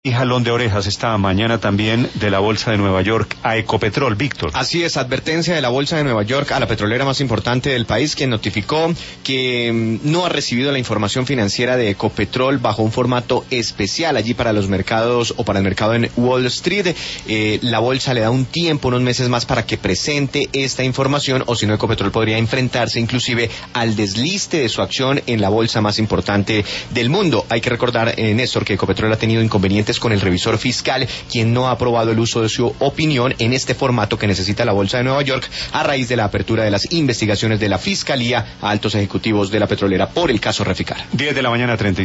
Y jalón de orejas esta mañana también de la Bolsa de Nueva York a Ecopetrol, Víctor. Así es, advertencia de la Bolsa de Nueva York a la petrolera más importante del país, quien notificó que no ha recibido la información financiera de Ecopetrol bajo un formato especial allí para los mercados o para el mercado en Wall Street. La bolsa le da un tiempo, unos meses más para que presente esta información, o si no, Ecopetrol podría enfrentarse inclusive al desliste de su acción en la bolsa más importante del mundo. Hay que recordar, Néstor, que Ecopetrol ha tenido inconvenientes con el revisor fiscal, quien no ha aprobado el uso de su opinión en este formato que necesita la Bolsa de Nueva York a raíz de la apertura de las investigaciones de la Fiscalía a altos ejecutivos de la petrolera por el caso Reficar. 10 de la mañana, 30.